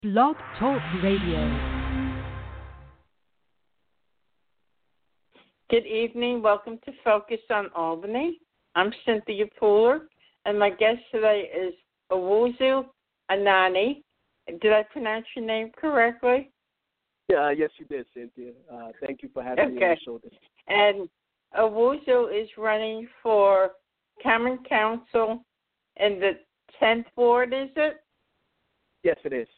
Blog Talk Radio. Good evening. Welcome to Focus on Albany. I'm Cynthia Pooler, and my guest today is Owusu Anani. Did I pronounce your name correctly? Yes, you did, Cynthia. Thank you for having me on the show today. And Owusu is running for Common Council in the 10th Ward, is it? Yes, it is.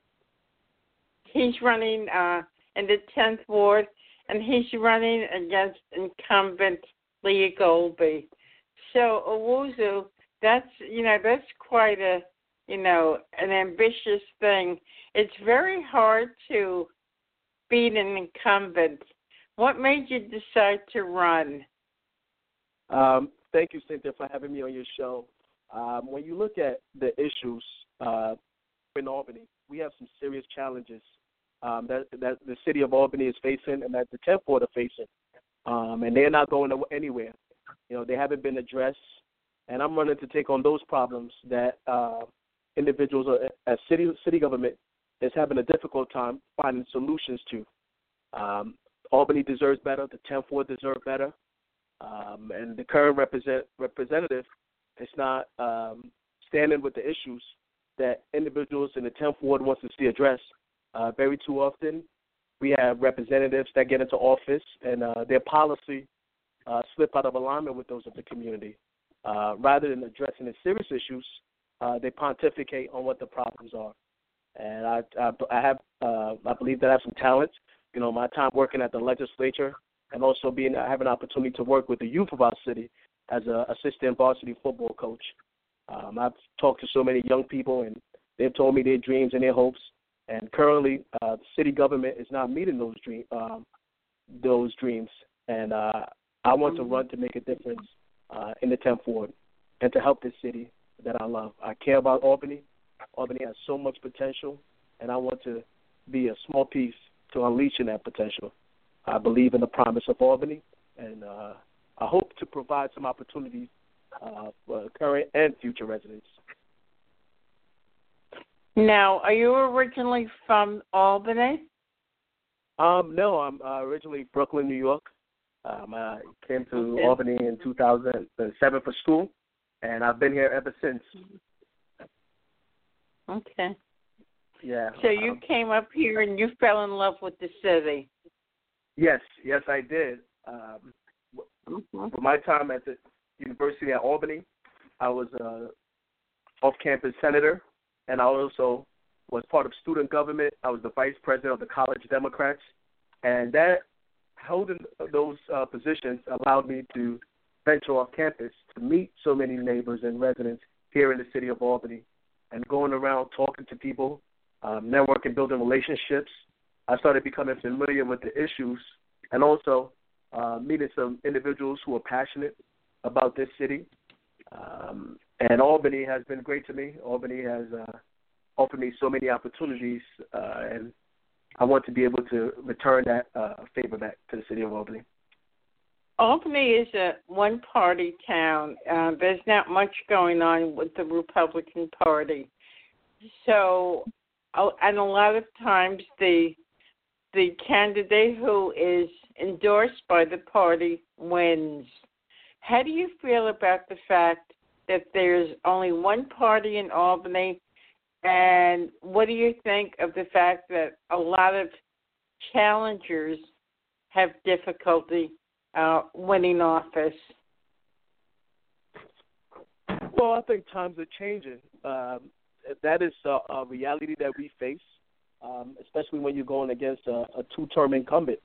He's running in the 10th Ward, and he's running against incumbent Leah Golby. So, Owusu, that's quite an ambitious thing. It's very hard to beat an incumbent. What made you decide to run? Thank you, Cynthia, for having me on your show. When you look at the issues in Albany, we have some serious challenges that the city of Albany is facing and that the 10th Ward are facing, and they're not going anywhere. They haven't been addressed, and I'm running to take on those problems that individuals at city government is having a difficult time finding solutions to. Albany deserves better. The 10th Ward deserve better, and the current representative is not standing with the issues that individuals in the 10th Ward wants to see addressed. Very too often, we have representatives that get into office and their policy slip out of alignment with those of the community. Rather than addressing the serious issues, they pontificate on what the problems are. And I believe that I have some talent. My time working at the legislature and also having an opportunity to work with the youth of our city as an assistant varsity football coach. I've talked to so many young people, and they've told me their dreams and their hopes. And currently, the city government is not meeting those dreams. And I want to run to make a difference in the 10th Ward and to help this city that I love. I care about Albany. Albany has so much potential, and I want to be a small piece to unleashing that potential. I believe in the promise of Albany, and I hope to provide some opportunities for current and future residents. Now, are you originally from Albany? No, I'm originally Brooklyn, New York. I came to Albany in 2007 for school, and I've been here ever since. Okay. Yeah. So you came up here and you fell in love with the city. Yes, I did. For my time at the University at Albany, I was off-campus senator, and I also was part of student government. I was the vice president of the College Democrats, and that holding those positions allowed me to venture off campus to meet so many neighbors and residents here in the city of Albany, and going around talking to people, networking, building relationships. I started becoming familiar with the issues, and also meeting some individuals who are passionate about this city. And Albany has been great to me. Albany has offered me so many opportunities, and I want to be able to return that favor back to the city of Albany. Albany is a one-party town. There's not much going on with the Republican Party. So, and a lot of times the candidate who is endorsed by the party wins. How do you feel about the fact that there's only one party in Albany, and what do you think of the fact that a lot of challengers have difficulty winning office? Well, I think times are changing. That is a reality that we face, especially when you're going against a two-term incumbent.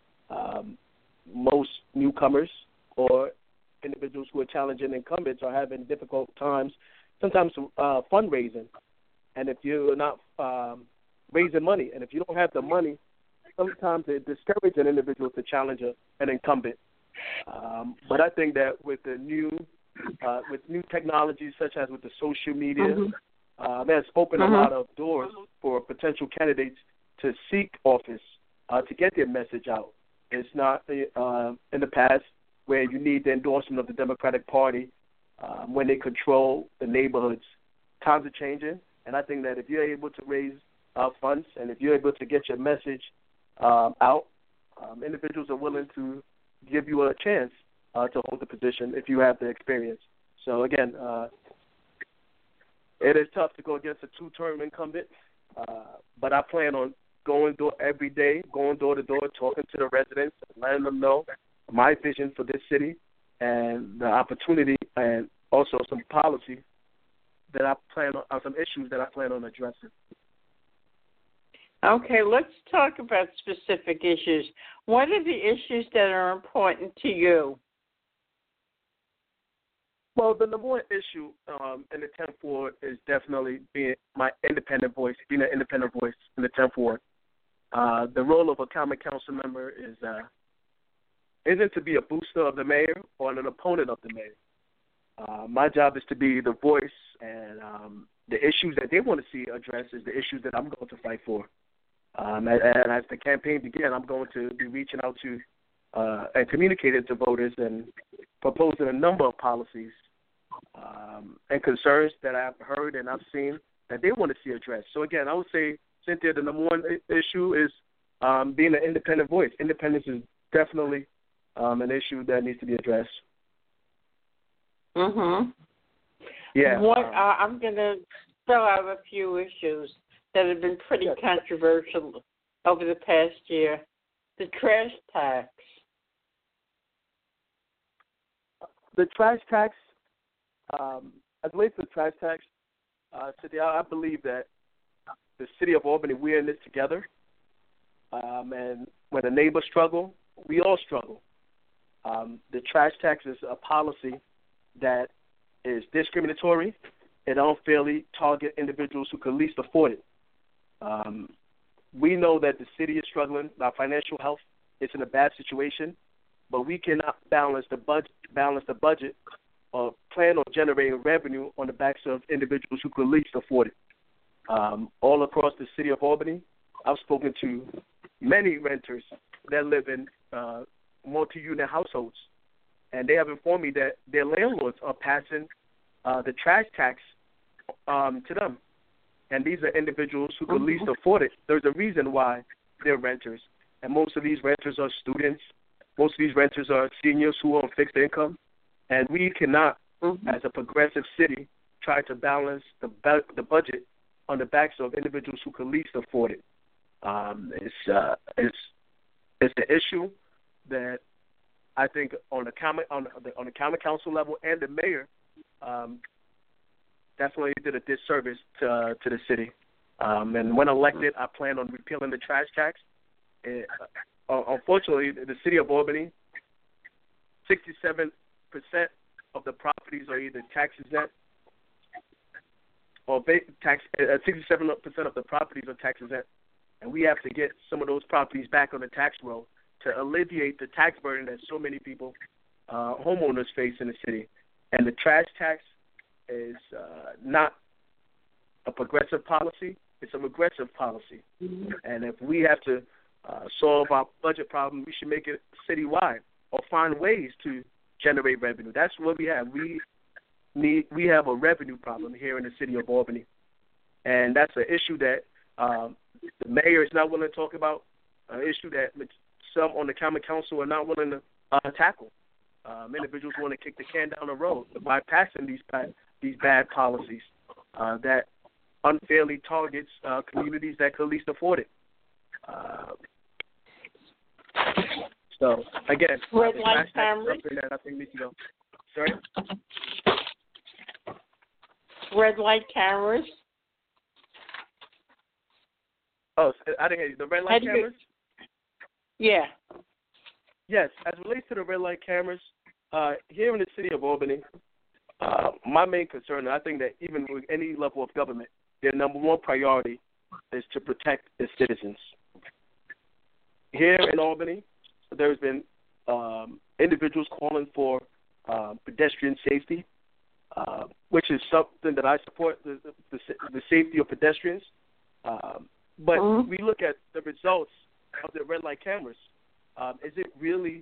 Most newcomers or individuals who are challenging incumbents are having difficult times, sometimes fundraising. And if you're not raising money, and if you don't have the money, sometimes it discourages an individual to challenge an incumbent. But I think that with the new technologies, such as with the social media, that has opened a lot of doors for potential candidates to seek office, to get their message out. It's not in the past where you need the endorsement of the Democratic Party when they control the neighborhoods. Times are changing, and I think that if you're able to raise funds, and if you're able to get your message out, individuals are willing to give you a chance to hold the position if you have the experience. So again, it is tough to go against a two-term incumbent, but I plan on going every day, going door to door, talking to the residents, letting them know my vision for this city and the opportunity, and also some policy that I plan on, some issues that I plan on addressing. Okay, let's talk about specific issues. What are the issues that are important to you? Well, the number one issue in the 10th Ward is definitely being my independent voice, being an independent voice in the 10th Ward. The role of a common council member isn't to be a booster of the mayor or an opponent of the mayor. My job is to be the voice, and the issues that they want to see addressed is the issues that I'm going to fight for. And as the campaign begins, I'm going to be reaching out to and communicating to voters and proposing a number of policies and concerns that I've heard and I've seen that they want to see addressed. So, again, I would say, Cynthia, the number one issue is being an independent voice. Independence is definitely an issue that needs to be addressed. Mm-hmm. Yeah. I'm going to spell out a few issues that have been pretty controversial over the past year. The trash tax. The trash tax, as it relates to the trash tax, today I believe that the city of Albany, we're in this together. And when the neighbors struggle, we all struggle. The trash tax is a policy that is discriminatory. It unfairly target individuals who can least afford it. We know that the city is struggling. Our financial health is in a bad situation, but we cannot balance the budget or plan on generating revenue on the backs of individuals who can least afford it. All across the city of Albany, I've spoken to many renters that live in multi-unit households, and they have informed me that their landlords are passing the trash tax to them. And these are individuals who can least afford it. There's a reason why they're renters. And most of these renters are students. Most of these renters are seniors who are on fixed income. And we cannot, as a progressive city, try to balance the budget on the backs of individuals who can least afford it. It's the issue that I think on the common council level and the mayor definitely did a disservice to the city. And when elected, I plan on repealing the trash tax. Unfortunately, the city of Albany, 67% of the properties are either tax exempt or 67% of the properties are tax exempt, and we have to get some of those properties back on the tax roll to alleviate the tax burden that so many people, homeowners, face in the city. And the trash tax is not a progressive policy; it's a regressive policy. Mm-hmm. And if we have to solve our budget problem, we should make it citywide or find ways to generate revenue. That's what we have. We have a revenue problem here in the city of Albany, and that's an issue that the mayor is not willing to talk about, an issue that some on the common council are not willing to tackle. Individuals want to kick the can down the road by passing these bad policies that unfairly targets communities that could least afford it. So again, red light cameras. That I think needs to go. Sorry. Red light cameras. Oh, I didn't hear you. The red light cameras? Yeah. Yes, as it relates to the red light cameras, here in the city of Albany, my main concern, and I think that even with any level of government, their number one priority is to protect its citizens. Here in Albany, there's been individuals calling for pedestrian safety, which is something that I support, the safety of pedestrians. But we look at the results of the red light cameras. Is it really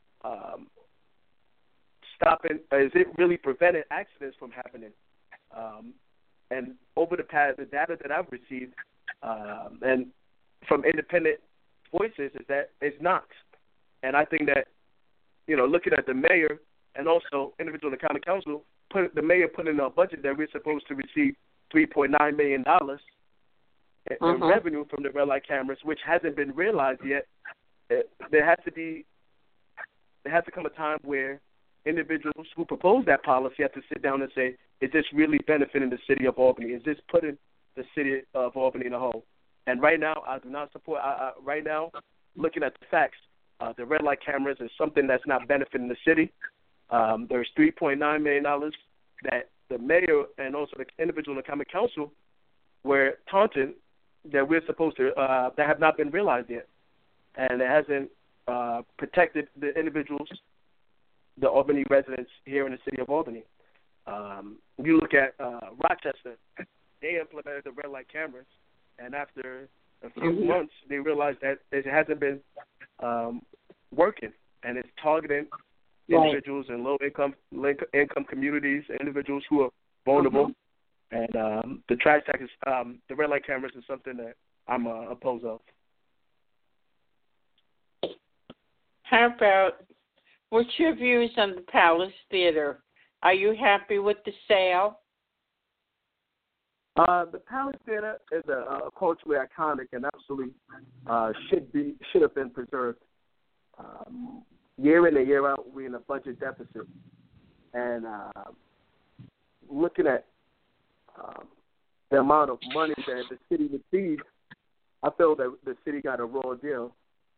stopping? Is it really preventing accidents from happening? And over the data that I've received, And from independent voices is that it's not. And I think that, looking at the mayor and also individual in the county council, the mayor put in a budget that we're supposed to receive $3.9 million in revenue from the red light cameras, which hasn't been realized yet. There has to come a time where individuals who propose that policy have to sit down and say, is this really benefiting the city of Albany? Is this putting the city of Albany in a hole? And right now, I do not support. Right now, looking at the facts, the red light cameras is something that's not benefiting the city. There's $3.9 million that the mayor and also the individual in the common council were taunting that we're supposed to that have not been realized yet, and it hasn't protected the individuals, the Albany residents here in the city of Albany. You look at Rochester, they implemented the red light cameras, and after a few months, they realized that it hasn't been working, and it's targeting individuals in low income communities, individuals who are vulnerable. And the trash tax is, the red light cameras is something that I'm opposed of. How about, what's your views on the Palace Theater? Are you happy with the sale? The Palace Theater is a culturally iconic and absolutely should have been preserved. Year in and year out, we're in a budget deficit, and looking at the amount of money that the city received, I feel that the city got a raw deal.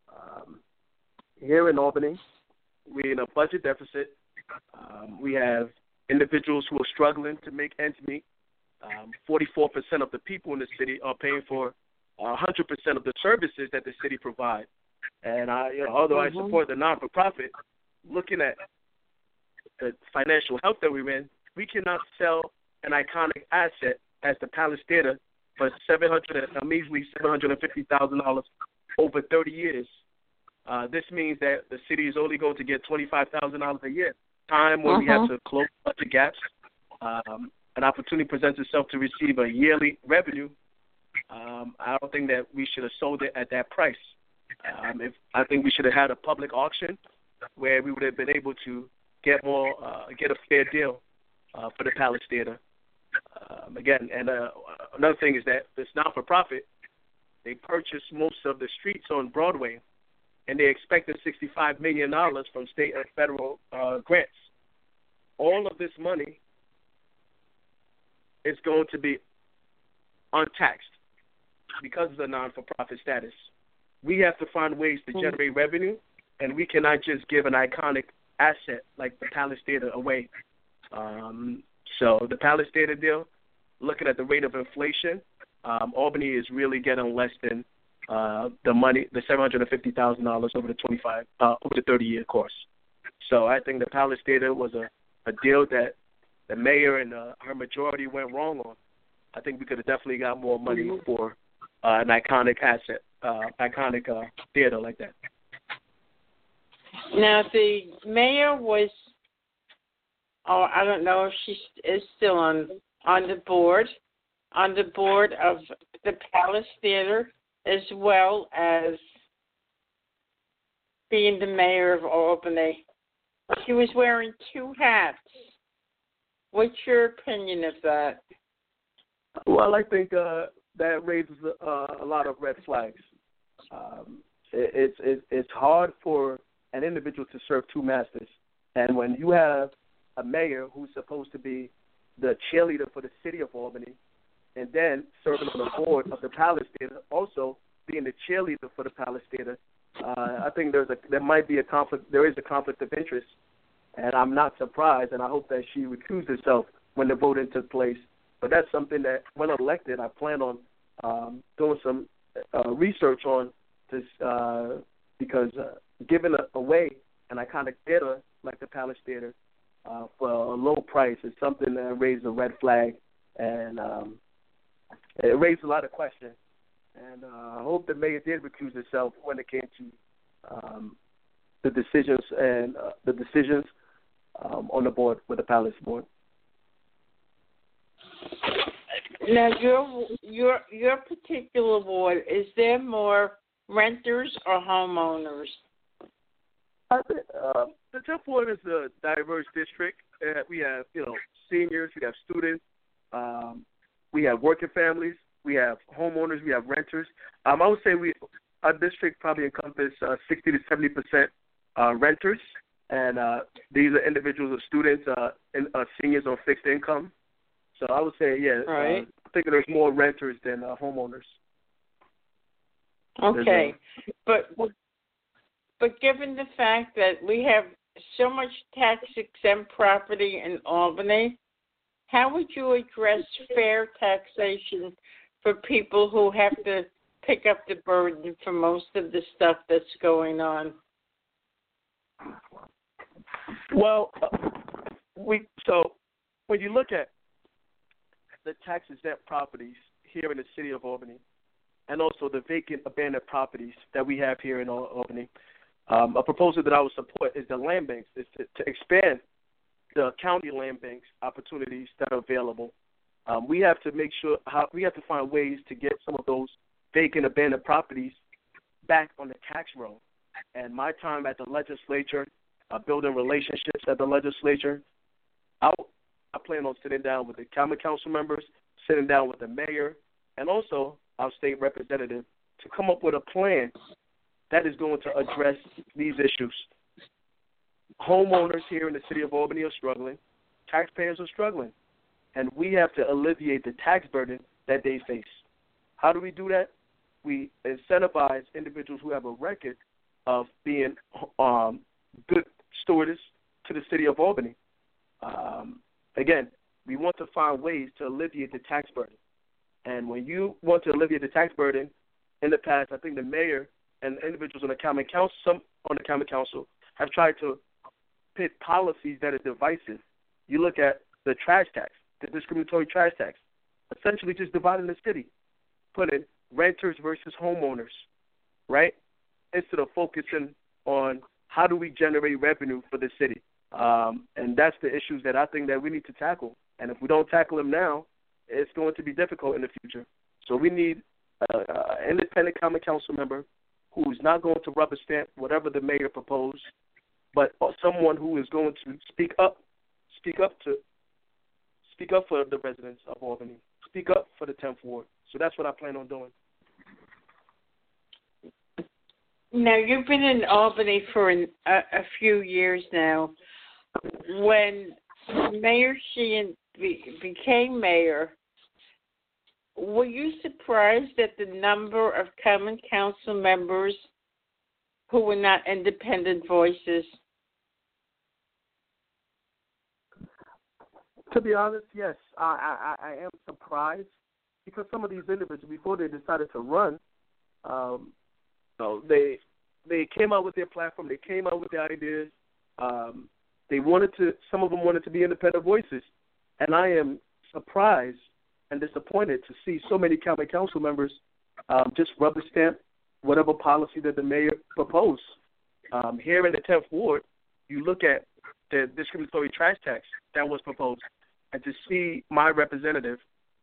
Here in Albany, we're in a budget deficit. We have individuals who are struggling to make ends meet. 44% of the people in the city are paying for 100% of the services that the city provides. And although I support the non-for-profit, looking at the financial health that we're in, we cannot sell an iconic asset as the Palace Theater for a measly $750,000 over 30 years. This means that the city is only going to get $25,000 a year. Time when we have to close budget gaps, an opportunity presents itself to receive a yearly revenue. I don't think that we should have sold it at that price. I think we should have had a public auction where we would have been able to get a fair deal for the Palace Theater. Again, and another thing is that this not-for-profit, they purchased most of the streets on Broadway, and they expected $65 million from state and federal grants. All of this money is going to be untaxed because of the non-for-profit status. We have to find ways to generate revenue, and we cannot just give an iconic asset like the Palace Theater away. So the Palace Theater deal, looking at the rate of inflation, Albany is really getting less than the money, the $750,000 over the 30-year course. So I think the Palace Theater was a deal that the mayor and her majority went wrong on. I think we could have definitely got more money for an iconic asset, theater like that. Now, the mayor was, I don't know if she is still on the board of the Palace Theater, as well as being the mayor of Albany. She was wearing two hats. What's your opinion of that? Well, I think that raises a lot of red flags. It's hard for an individual to serve two masters. And when you have a mayor who's supposed to be the cheerleader for the city of Albany, and then serving on the board of the Palace Theater, also being the cheerleader for the Palace Theater, I think there might be a conflict. There is a conflict of interest, and I'm not surprised. And I hope that she recused herself when the voting took place. But that's something that, when elected, I plan on doing some research on this, because giving away an iconic theater like the Palace Theater for a low price is something that raised a red flag, and it raised a lot of questions. And I hope the mayor did recuse herself when it came to the decisions on the board with the Palace Board. Now, your particular ward, is there more renters or homeowners? I think the 10th Ward is a diverse district. We have, seniors, we have students, we have working families, we have homeowners, we have renters. I would say our district probably encompasses 60 to 70% renters, and these are individuals or students and seniors on fixed income. So I would say, right. I think there's more renters than homeowners. Okay, but given the fact that we have so much tax-exempt property in Albany, how would you address fair taxation for people who have to pick up the burden for most of the stuff that's going on? Well, so when you look at the tax-exempt properties here in the city of Albany, and also the vacant abandoned properties that we have here in Albany, a proposal that I would support is the land banks, is to expand the county land banks opportunities that are available. We have to make sure we have to find ways to get some of those vacant abandoned properties back on the tax roll. And my time at the legislature, building relationships at the legislature, I plan on sitting down with the common council members, sitting down with the mayor, and also our state representative to come up with a plan that is going to address these issues. Homeowners here in the city of Albany are struggling. Taxpayers are struggling. And we have to alleviate the tax burden that they face. How do we do that? We incentivize individuals who have a record of being good stewards to the city of Albany. Again, we want to find ways to alleviate the tax burden. And when you want to alleviate the tax burden, in the past, I think the mayor and individuals on the common council, some on the common council, have tried to pit policies that are divisive. You look at the trash tax, the discriminatory trash tax, essentially just dividing the city, putting renters versus homeowners, right? Instead of focusing on how do we generate revenue for the city. And that's the issues that I think that we need to tackle. And if we don't tackle them now, it's going to be difficult in the future. So we need an independent common council member who is not going to rubber stamp whatever the mayor proposed, but someone who is going to speak up for the residents of Albany, speak up for the 10th Ward. So that's what I plan on doing. Now, you've been in Albany for a few years now. When Mayor Sheehan became mayor, were you surprised at the number of common council members who were not independent voices? To be honest, yes, I am surprised because some of these individuals, before they decided to run, they came out with their platform, they came out with their ideas. Some of them wanted to be independent voices, and I am surprised and disappointed to see so many common council members just rubber stamp whatever policy that the mayor proposed. Here in the 10th Ward, you look at the discriminatory trash tax that was proposed, and to see my representative,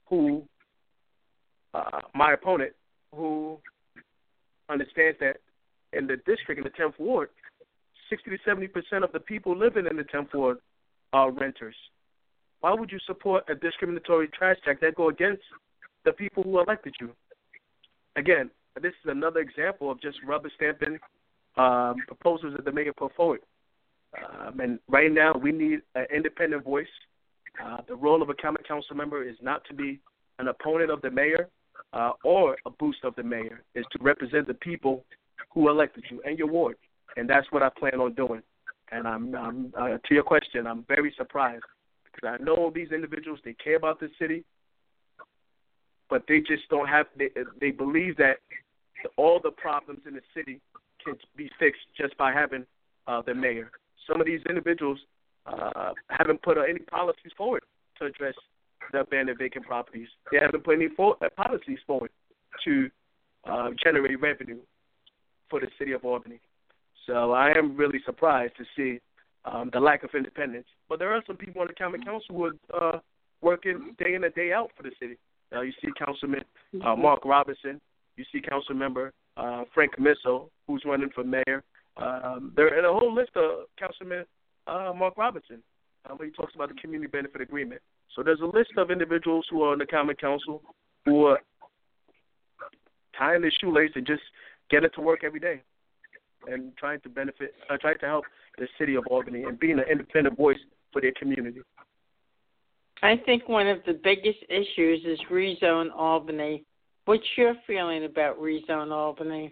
my opponent, who understands that in the district, in the 10th Ward, 60 to 70% of the people living in the 10th Ward are renters. Why would you support a discriminatory trash tax that go against the people who elected you? Again, this is another example of just rubber stamping proposals that the mayor put forward. And right now, we need an independent voice. The role of a common council member is not to be an opponent of the mayor or a boost of the mayor. It's to represent the people who elected you and your ward. And that's what I plan on doing. And I'm to your question, I'm very surprised because I know these individuals, they care about the city, but they just don't have, they believe that all the problems in the city can be fixed just by having the mayor. Some of these individuals haven't put any policies forward to address the abandoned vacant properties. They haven't put any policies forward to generate revenue for the city of Albany. So I am really surprised to see the lack of independence. But there are some people on the common council who are working day in and day out for the city. You see Councilman Mark Robinson. You see Councilmember Frank Camiso, who's running for mayor. There are a whole list of Councilman Mark Robinson, where he talks about the community benefit agreement. So there's a list of individuals who are on the Common Council who are tying their shoelace and just getting to work every day and trying to help the city of Albany and being an independent voice for their community. I think one of the biggest issues is Rezone Albany. What's your feeling about Rezone Albany?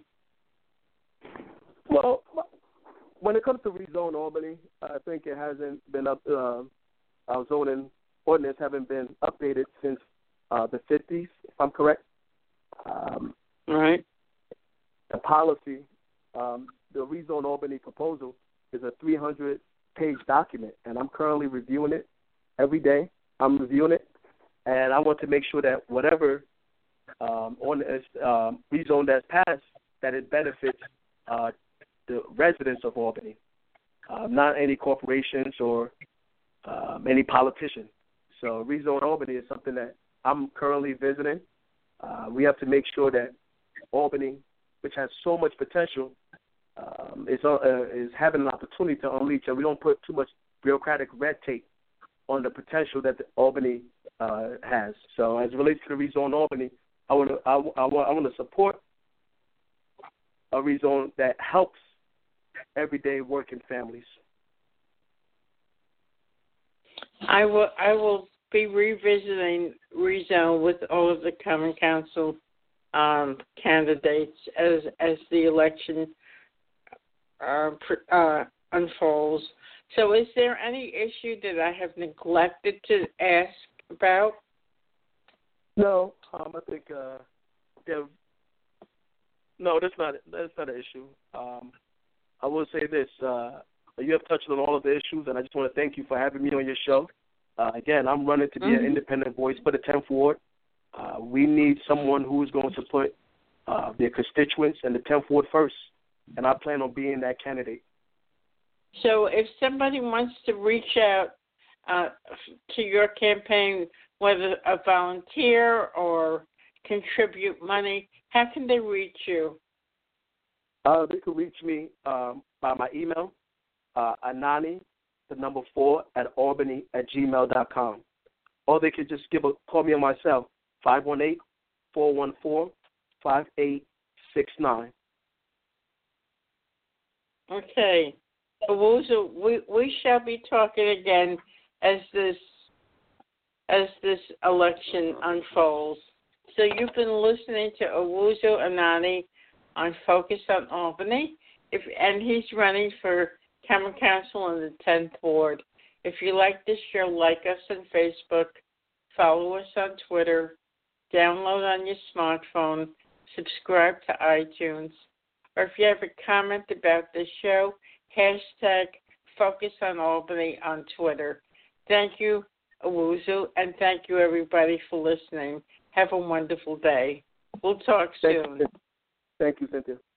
Well, when it comes to Rezone Albany, I think it hasn't been our zoning ordinance haven't been updated since the 50s, if I'm correct. Right. The policy, the Rezone Albany proposal is a 300-page document, and I'm currently reviewing it every day. I'm reviewing it, and I want to make sure that whatever rezone that's passed, that it benefits the residents of Albany, not any corporations or any politician. So Rezone Albany is something that I'm currently visiting. We have to make sure that Albany, which has so much potential, is having an opportunity to unleash, and we don't put too much bureaucratic red tape on the potential that Albany has. So as it relates to the Rezone Albany, I want to support a rezone that helps everyday working families. I will be revisiting Rezone with all of the Common Council candidates as the election unfolds. So is there any issue that I have neglected to ask about? No, I think no, that's not an issue. I will say this: you have touched on all of the issues, and I just want to thank you for having me on your show. Again, I'm running to be an independent voice for the 10th Ward. We need someone who is going to put their constituents and the 10th Ward first, and I plan on being that candidate. So if somebody wants to reach out to your campaign, whether a volunteer or contribute money, how can they reach you? They can reach me by my email, Anani, 4 at albany@gmail.com. Or they could just call me on my cell, 518-414-5869. Okay. Owuzu, we shall be talking again as this election unfolds. So you've been listening to Owuzu Anani on Focus on Albany, and he's running for Common Council in the 10th Ward. If you like this show, like us on Facebook, follow us on Twitter, download on your smartphone, subscribe to iTunes, or if you have a comment about this show, hashtag Focus on Albany on Twitter. Thank you, Owuzu, and thank you, everybody, for listening. Have a wonderful day. We'll talk soon. Thank you, Cynthia.